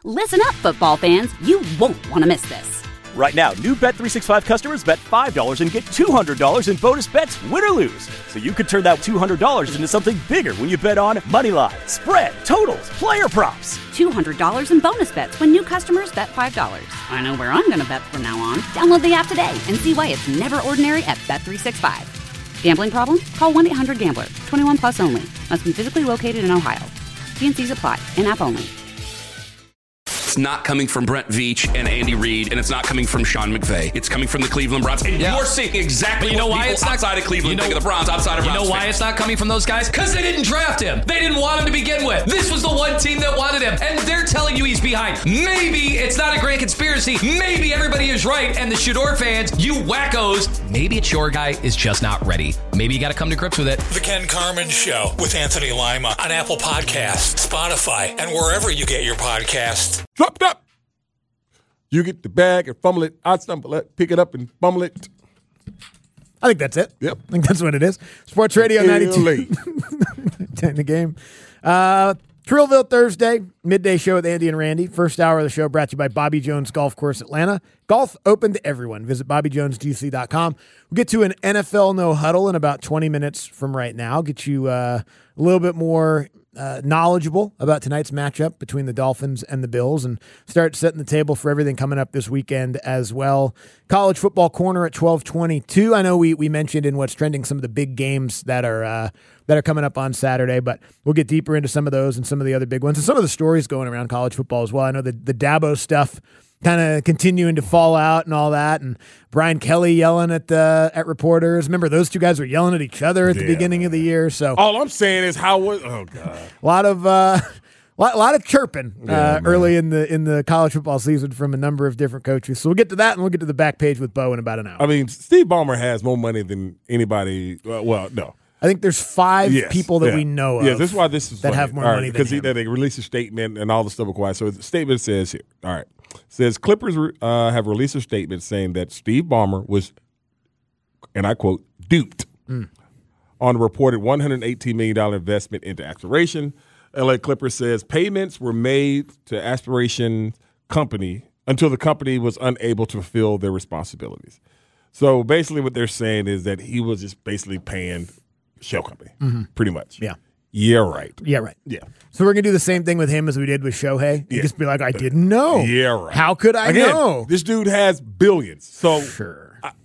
Listen up, football fans. You won't want to miss this. Right now, new Bet365 customers bet $5 and get $200 in bonus bets, win or lose. So you could turn that $200 into something bigger when you bet on money line, spread, totals, player props. $200 in bonus bets when new customers bet $5. I know where I'm going to bet from now on. Download the app today and see why it's never ordinary at Bet365. Gambling problem? Call 1-800-GAMBLER. 21 plus only. Must be physically located in Ohio. T&Cs apply. In-app only. It's not coming from Brent Veach and Andy Reid, and it's not coming from Sean McVay. It's coming from the Cleveland Browns. And you're seeing exactly what people outside of Cleveland think of the Browns, outside of Browns. You know why it's not coming from those guys? Because they didn't draft him. They didn't want him to begin with. This was the one team that wanted him, and they're telling you he's behind. Maybe it's not a grand conspiracy. Maybe everybody is right, and the Shador fans, you wackos, maybe it's your guy is just not ready. Maybe you got to come to grips with it. The Ken Carman Show with Anthony Lima on Apple Podcasts, Spotify, and wherever you get your podcasts. Drop it up. You get the bag and fumble it. I stumble it, pick it up and fumble it. I think that's it. Yep. I think that's what it is. Sports Radio 92. 10 the game. Trillville Thursday, midday show with Andy and Randy. First hour of the show brought to you by Bobby Jones Golf Course Atlanta. Golf open to everyone. Visit BobbyJonesGC.com. We'll get to an NFL no huddle in about 20 minutes from right now. Get you a little bit more knowledgeable about tonight's matchup between the Dolphins and the Bills and start setting the table for everything coming up this weekend as well. College Football Corner at 12:22. I know we mentioned in what's trending some of the big games that are coming up on Saturday, but we'll get deeper into some of those and some of the other big ones and some of the stories going around college football as well. I know the Dabo stuff kind of continuing to fall out and all that, and Brian Kelly yelling at reporters. Remember, those two guys were yelling at each other at the beginning of the year. So all I'm saying is oh god, a lot of chirping early in the college football season from a number of different coaches. So we'll get to that, and we'll get to the back page with Bo in about an hour. I mean, Steve Ballmer has more money than anybody. Well, no. I think there's five people that we know of. Yeah, this is why this is that funny. have more money than him. Because they released a statement and all the stuff required. So the statement says here, all right, says Clippers have released a statement saying that Steve Ballmer was, and I quote, duped on a reported $118 million investment into Aspiration. LA Clippers says payments were made to Aspiration Company until the company was unable to fulfill their responsibilities. So basically what they're saying is that he was just basically paying shell company, pretty much. Yeah. Yeah, right. Yeah, right. Yeah. So we're going to do the same thing with him as we did with Shohei. Yeah. Just be like, I didn't know. Yeah, right. How could I know? This dude has billions. So Sure.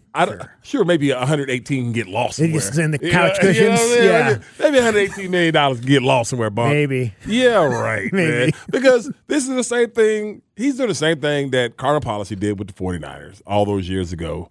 Sure, maybe 118 can get lost somewhere. Just in the couch cushions? Maybe $118 million can get lost somewhere, Bob. Maybe. Yeah, right. Maybe. Man. Because this is the same thing. He's doing the same thing that Cardinal Policy did with the 49ers all those years ago.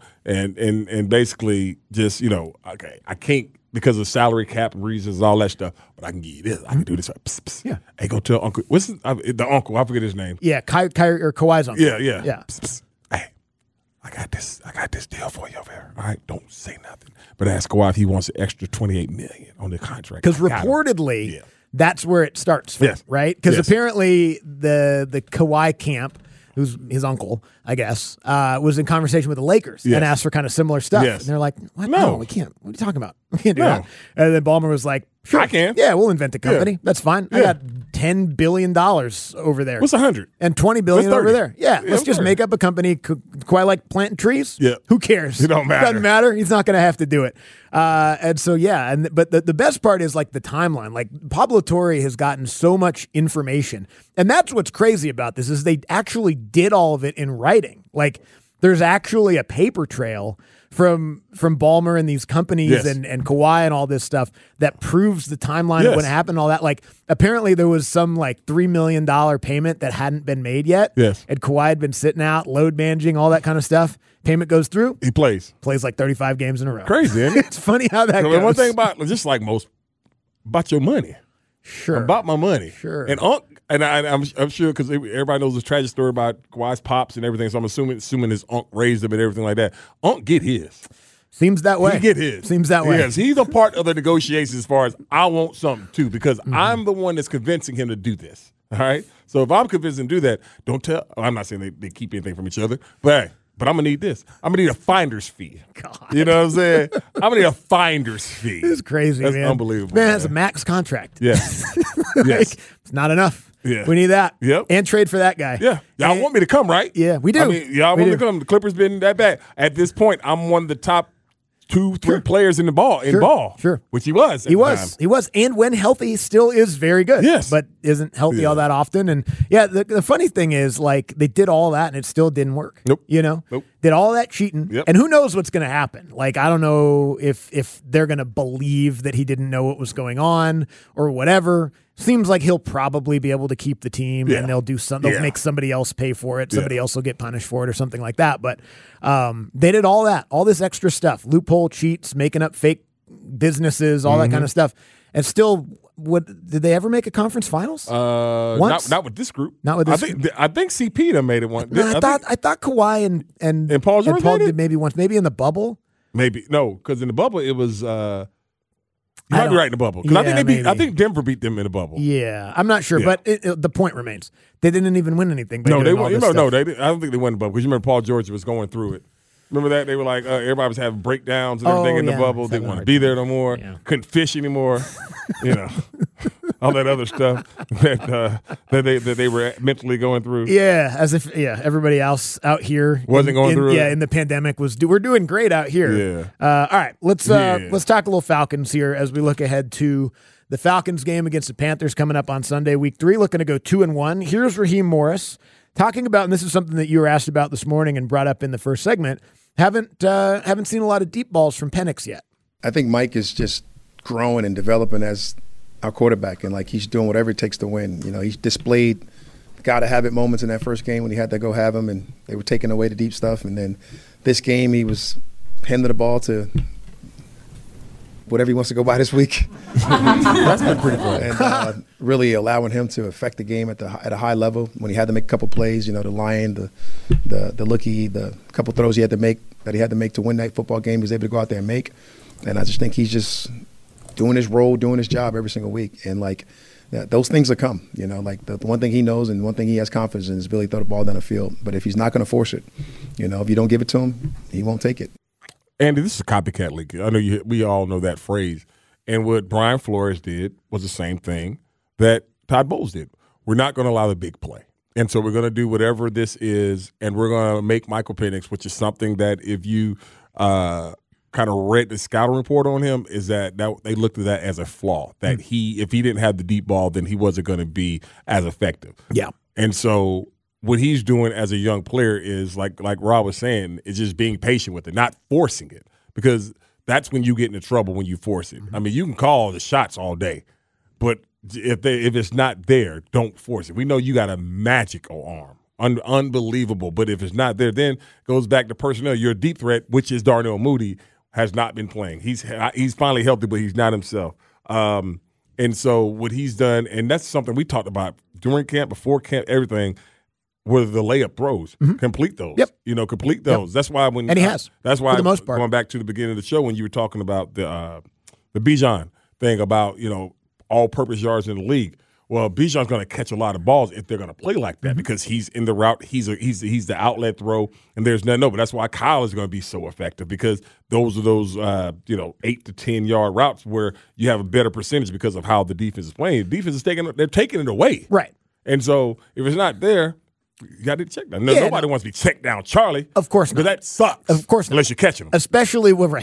And basically just, okay, I can't because of salary cap reasons and all that stuff, but I can give you this. I can do this. Psst, psst. Yeah. Hey, go tell Uncle. What's the uncle? I forget his name. Yeah, Kawhi's uncle. Yeah. Yeah. Psst, psst. Hey, I got this deal for you over here. All right, don't say nothing. But ask Kawhi if he wants an extra $28 million on the contract. Because reportedly, that's where it starts from, right? Because apparently the Kawhi camp, who's his uncle, I guess, was in conversation with the Lakers and asked for kind of similar stuff. And they're like, what? No, we can't. What are you talking about? We can't do that. And then Ballmer was like, sure, I can. Yeah, we'll invent a company. That's fine. I got $10 billion over there. What's 100? And $20 billion over there. Yeah, let's just make up a company. Quite like planting trees. Yeah. Who cares? It don't matter. Doesn't matter. He's not going to have to do it. And so, but the best part is like the timeline. Like Pablo Torre has gotten so much information. And that's what's crazy about this is they actually did all of it in writing. Like there's actually a paper trail from Ballmer and these companies and Kawhi and all this stuff that proves the timeline of when it happened and all that. Like apparently there was some like $3 million payment that hadn't been made yet. Yes. And Kawhi had been sitting out, load managing, all that kind of stuff. Payment goes through. He plays like 35 games in a row. Crazy, isn't it? It's funny how that goes. One thing about, just like most, about your money. Sure. About my money. Sure. And I'm sure because everybody knows this tragic story about Kawhi's pops and everything, so I'm assuming his uncle raised him and everything like that. Unc get his. Seems that way. He get his. Seems that way. Yes, he's a part of the negotiations as far as I want something too because I'm the one that's convincing him to do this. All right? So if I'm convincing him to do that, don't tell. I'm not saying they keep anything from each other, but hey. But I'm going to need this. I'm going to need a finder's fee. God. You know what I'm saying? I'm going to need a finder's fee. This is crazy, That's man. unbelievable. Man has a max contract. Yes. It's not enough. Yeah. We need that. Yep. And trade for that guy. Yeah. Y'all want me to come, right? Yeah, we do. I mean, y'all want me to come. The Clippers been that bad. At this point, I'm one of the top 2-3 players in ball. Sure. Which he was. He was. And when healthy, still is very good. Yes. But isn't healthy all that often. And yeah, the funny thing is, like, they did all that and it still didn't work. Nope. You know? Nope. Did all that cheating. Yep. And who knows what's going to happen? Like, I don't know if they're going to believe that he didn't know what was going on or whatever. Seems like he'll probably be able to keep the team and they'll do something. They'll make somebody else pay for it. Somebody else will get punished for it or something like that. But they did all that, all this extra stuff, loophole cheats, making up fake businesses, all that kind of stuff. And still, did they ever make a conference finals? Once? Not with this group. Not with this group. I think CP done made it one. No, I thought Kawhi and Paul George made it? maybe once, maybe in the bubble. Maybe no, because in the bubble it was. You might be right in the bubble because I think Denver beat them in the bubble. Yeah, I'm not sure, but the point remains: they didn't even win anything. They won. No, they didn't. I don't think they won the bubble because you remember Paul George was going through it. Remember that they were like everybody was having breakdowns and everything in the bubble. Didn't want to be there no more. Yeah. Couldn't fish anymore. All that other stuff that they were mentally going through. Yeah, as if everybody else out here wasn't going through it. Yeah, in the pandemic we're doing great out here. Yeah. All right, let's talk a little Falcons here as we look ahead to the Falcons game against the Panthers coming up on Sunday, week 3, looking to go 2-1. Here's Raheem Morris talking about, and this is something that you were asked about this morning and brought up in the first segment. Haven't seen a lot of deep balls from Penix yet. I think Mike is just growing and developing as our quarterback, and like he's doing whatever it takes to win. He's displayed gotta have it moments in that first game when he had to go have them, and they were taking away the deep stuff. And then this game, he was handing the ball to whatever he wants to go by this week. That's been pretty cool. And really allowing him to affect the game at a high level when he had to make a couple plays. The Lion, the lookie, the couple throws he had to make to win that football game. He was able to go out there and make. And I just think he's just doing his role, doing his job every single week. And those things will come. The one thing he knows and one thing he has confidence in is Billy throw the ball down the field. But if he's not going to force it, if you don't give it to him, he won't take it. Andy, this is a copycat league. I know we all know that phrase. And what Brian Flores did was the same thing that Todd Bowles did. We're not going to allow the big play. And so we're going to do whatever this is, and we're going to make Michael Penix, which is something that if you kind of read the scouting report on him, is that they looked at that as a flaw, that if he didn't have the deep ball, then he wasn't going to be as effective. Yeah. And so what he's doing as a young player is, like Rob was saying, is just being patient with it, not forcing it, because that's when you get into trouble when you force it. I mean, you can call the shots all day, but if it's not there, don't force it. We know you got a magical arm, unbelievable, but if it's not there, then it goes back to personnel. Your deep threat, which is Darnell Mooney, has not been playing. He's finally healthy, but he's not himself. And so what he's done, and that's something we talked about during camp, before camp, everything, were the layup throws. Complete those. Yep. Complete those. Yep. That's why and he has. That's why, for the most part, going back to the beginning of the show when you were talking about the Bijan thing about all-purpose yards in the league. Well, Bijan's going to catch a lot of balls if they're going to play like that because he's in the route. He's the outlet throw, and there's nothing. But that's why Kyle is going to be so effective because those are those 8 to 10 yard routes where you have a better percentage because of how the defense is playing. The defense is taking it away, right? And so if it's not there, you got to check down. Nobody wants to be checked down, Charlie. Of course not. Because that sucks. Of course not. Unless you're catching them. Especially with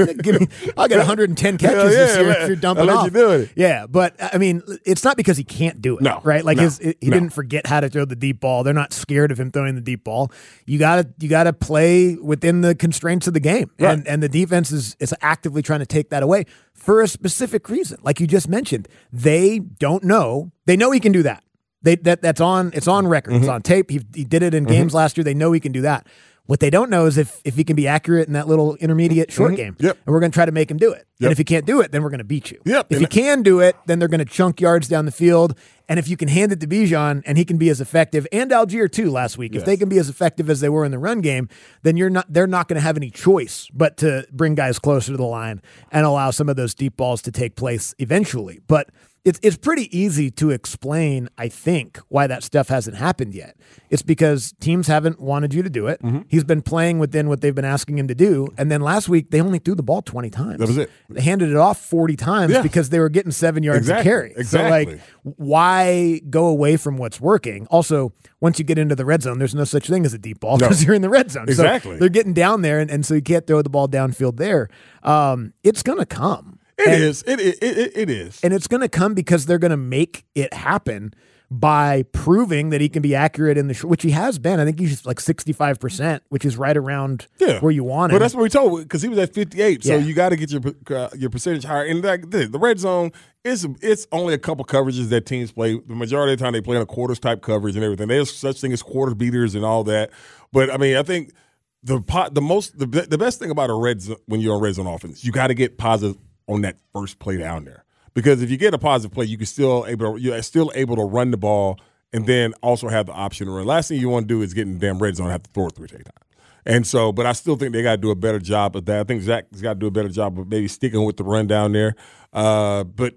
I'll get 110 catches this year if you're dumping off. You doing it. Yeah, but I mean, it's not because he can't do it. No, right? Like he didn't forget how to throw the deep ball. They're not scared of him throwing the deep ball. You gotta play within the constraints of the game, right. and the defense is actively trying to take that away for a specific reason. Like you just mentioned, they don't know. They know he can do that. It's on record. It's on tape. He did it in games last year. They know he can do that. What they don't know is if he can be accurate in that little intermediate short game. Yep. And we're going to try to make him do it. Yep. And if he can't do it, then we're going to beat you. Yep. If he can do it, then they're going to chunk yards down the field. And if you can hand it to Bijan and he can be as effective, and Algier too last week, if they can be as effective as they were in the run game, then they're not going to have any choice but to bring guys closer to the line and allow some of those deep balls to take place eventually. But It's pretty easy to explain, I think, why that stuff hasn't happened yet. It's because teams haven't wanted you to do it. Mm-hmm. He's been playing within what they've been asking him to do. And then last week, they only threw the ball 20 times. That was it. They handed it off 40 times because they were getting 7 yards to carry. Exactly. So, why go away from what's working? Also, once you get into the red zone, there's no such thing as a deep ball because you're in the red zone. Exactly. So they're getting down there, and so you can't throw the ball downfield there. It's going to come. It is. And it's going to come because they're going to make it happen by proving that he can be accurate in the which he has been. I think he's like 65%, which is right around where you want him. But that's what we told, because he was at 58. So you got to get your percentage higher. And the red zone, it's only a couple coverages that teams play. The majority of the time they play in a quarters type coverage and everything. There's such thing as quarter beaters and all that. But I mean, I think the best thing about a red zone, when you're on red zone offense, you got to get positive on that first play down there. Because if you get a positive play, you're still able to run the ball and then also have the option to run. Last thing you want to do is get in the damn red zone and have to throw it 3 times. And so, but I still think they got to do a better job of that. I think Zach's got to do a better job of maybe sticking with the run down there. But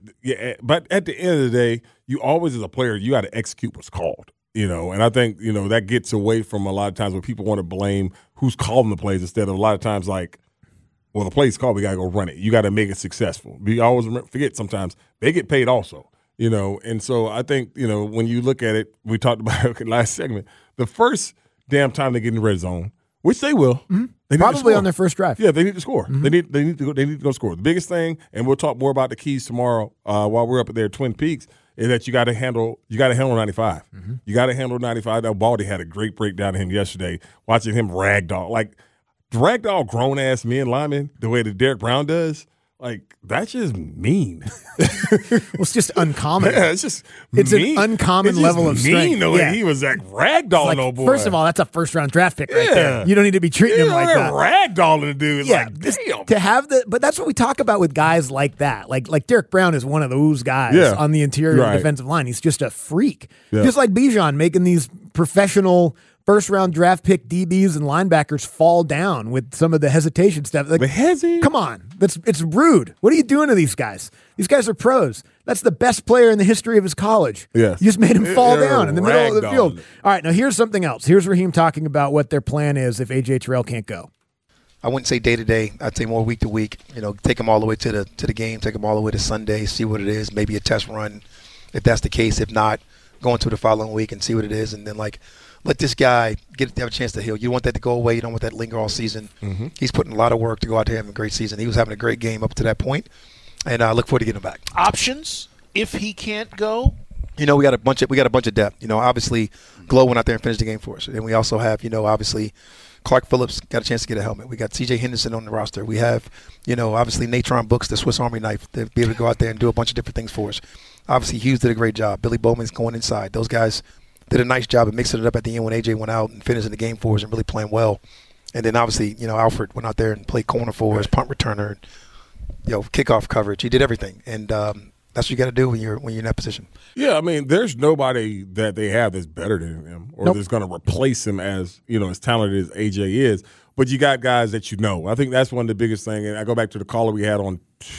at the end of the day, you always, as a player, you got to execute what's called. And I think, that gets away from a lot of times where people want to blame who's calling the plays instead of a lot of times like, well, the play's called, we got to go run it. You got to make it successful. We always forget sometimes they get paid also, And so I think, when you look at it, we talked about it in the last segment, the first damn time they get in the red zone, which they will. Mm-hmm. They probably on their first drive. Yeah, they need to score. Mm-hmm. They need to go score. The biggest thing, and we'll talk more about the keys tomorrow while we're up there at Twin Peaks, is that you got to handle 95. Mm-hmm. You got to handle 95. Now, Baldy had a great breakdown of him yesterday, watching him ragdoll. Ragdoll grown-ass men linemen the way that Derek Brown does, that's just mean. It's just uncommon. Yeah, it's mean. An uncommon level of strength. Mean the way he was ragdolling old boy. First of all, that's a first-round draft pick right there. You don't need to be treating him like that. Ragdolling the dude. Damn. To have but that's what we talk about with guys like that. Like Derek Brown is one of those guys on the interior of the defensive line. He's just a freak. Yeah. Just like Bijan making these professional first-round draft pick DBs and linebackers fall down with some of the hesitation stuff. Come on. It's rude. What are you doing to these guys? These guys are pros. That's the best player in the history of his college. Yes. You just made him fall down in the middle of the field. All right, now here's something else. Here's Raheem talking about what their plan is if A.J. Terrell can't go. I wouldn't say day to day. I'd say more week to week. Take them all the way to the game, take them all the way to Sunday, see what it is, maybe a test run if that's the case. If not, go into the following week and see what it is, and then let this guy have a chance to heal. You don't want that to go away. You don't want that to linger all season. Mm-hmm. He's putting a lot of work to go out there and have a great season. He was having a great game up to that point, and I look forward to getting him back. Options if he can't go? We got a bunch of depth. Obviously, Glow went out there and finished the game for us. And we also have, obviously, Clark Phillips got a chance to get a helmet. We got C.J. Henderson on the roster. We have, obviously, Natron Brooks, the Swiss Army knife, to be able to go out there and do a bunch of different things for us. Obviously, Hughes did a great job. Billy Bowman's going inside. Those guys did a nice job of mixing it up at the end when A.J. went out and finishing the game for us and really playing well. And then, obviously, Alfred went out there and played corner for us, punt returner, kickoff coverage. He did everything. And that's what you got to do when you're in that position. Yeah, I mean, there's nobody that they have that's better than him or that's going to replace him as talented as A.J. is. But you got guys that I think that's one of the biggest things. And I go back to the caller we had on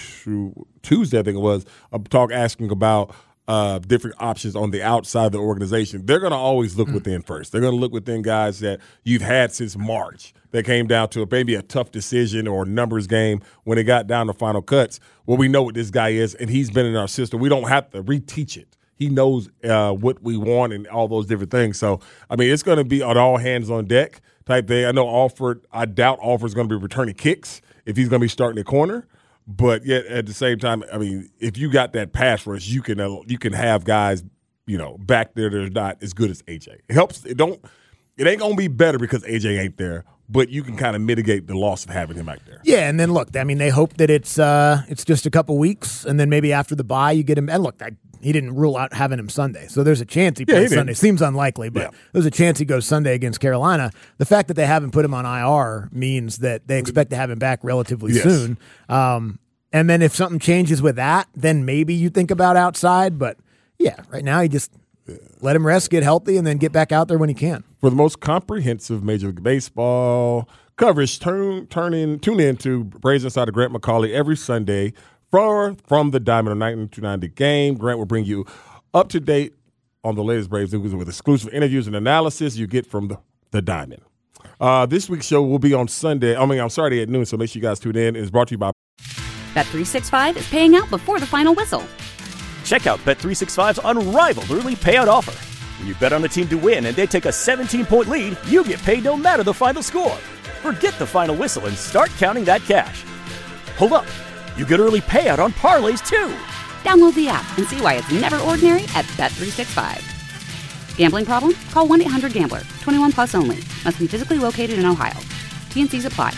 Tuesday, I think it was, a talk asking about different options on the outside of the organization. They're going to always look within first. They're going to look within guys that you've had since March that came down to maybe a tough decision or a numbers game when it got down to final cuts. Well, we know what this guy is, and he's been in our system. We don't have to reteach it. He knows what we want and all those different things. So, I mean, it's going to be an all hands on deck type thing. I doubt Alford's going to be returning kicks if he's going to be starting the corner. But yet at the same time, I mean, if you got that pass rush, you can have guys, back there that are not as good as AJ. It helps. It ain't gonna be better because AJ ain't there, but you can kind of mitigate the loss of having him back there. Yeah, and then look, I mean, they hope that it's just a couple weeks, and then maybe after the bye you get him. And look, he didn't rule out having him Sunday, so there's a chance he plays Sunday. Seems unlikely, but there's a chance he goes Sunday against Carolina. The fact that they haven't put him on IR means that they expect to have him back relatively soon. And then if something changes with that, then maybe you think about outside. But yeah, right now you just let him rest, get healthy, and then get back out there when he can. For the most comprehensive Major League Baseball coverage, tune in to Braves Insider Grant McCauley every Sunday from the Diamond on 92.9 The Game. Grant will bring you up to date on the latest Braves news with exclusive interviews and analysis you get from the Diamond. This week's show will be on Saturday at noon, so make sure you guys tune in. It's brought to you by Bet365 is paying out before the final whistle. Check out Bet365's unrivaled early payout offer. When you bet on a team to win and they take a 17-point lead, you get paid no matter the final score. Forget the final whistle and start counting that cash. Hold up. You get early payout on parlays, too. Download the app and see why it's never ordinary at Bet365. Gambling problem? Call 1-800-GAMBLER. 21 plus only. Must be physically located in Ohio. T&Cs apply.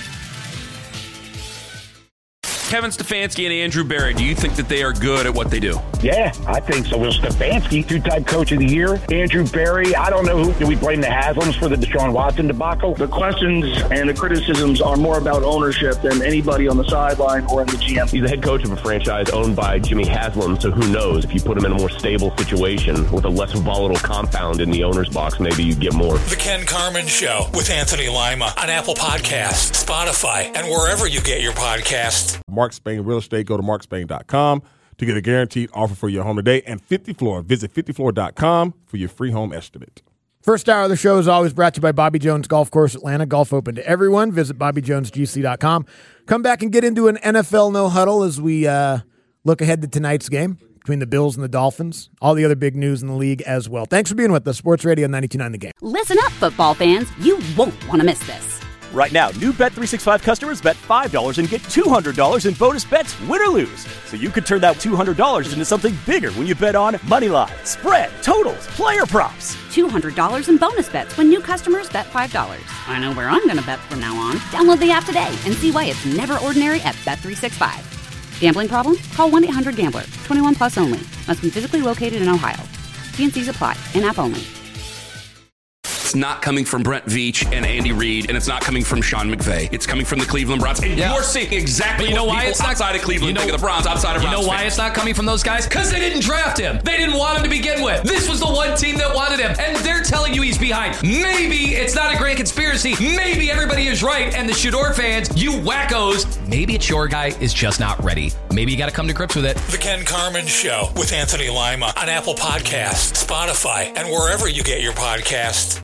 Kevin Stefanski and Andrew Berry, do you think that they are good at what they do? Yeah, I think so. Well, Stefanski, two-time coach of the year. Andrew Berry, I don't know who. Do we blame the Haslams for the Deshaun Watson debacle? The questions and the criticisms are more about ownership than anybody on the sideline or in the GM. He's the head coach of a franchise owned by Jimmy Haslam, so who knows? If you put him in a more stable situation with a less volatile compound in the owner's box, maybe you get more. The Ken Carman Show with Anthony Lima on Apple Podcasts, Spotify, and wherever you get your podcasts. Mark Spain Real Estate. Go to markspain.com to get a guaranteed offer for your home today. And 50 Floor. Visit 50floor.com for your free home estimate. First hour of the show is always brought to you by Bobby Jones Golf Course Atlanta. Golf open to everyone. Visit BobbyJonesGC.com. Come back and get into an NFL no huddle as we look ahead to tonight's game between the Bills and the Dolphins. All the other big news in the league as well. Thanks for being with us. Sports Radio 92.9 The Game. Listen up, football fans. You won't want to miss this. Right now, new Bet365 customers bet $5 and get $200 in bonus bets, win or lose. So you could turn that $200 into something bigger when you bet on money line, spread, totals, player props. $200 in bonus bets when new customers bet $5. I know where I'm going to bet from now on. Download the app today and see why it's never ordinary at Bet365. Gambling problem? Call 1-800-GAMBLER. 21 plus only. Must be physically located in Ohio. T&Cs apply. In-app only. It's not coming from Brent Veach and Andy Reid, and it's not coming from Sean McVay. It's coming from the Cleveland Browns. And you're seeing exactly what people outside of Cleveland think of the Browns, outside of Browns. You know why fans. it's not coming from those guys? Because they didn't draft him. They didn't want him to begin with. This was the one team that wanted him, and they're telling you he's behind. Maybe it's not a grand conspiracy. Maybe everybody is right, and the Shador fans, you wackos, maybe it's your guy is just not ready. Maybe you got to come to grips with it. The Ken Carman Show with Anthony Lima on Apple Podcasts, Spotify, and wherever you get your podcasts.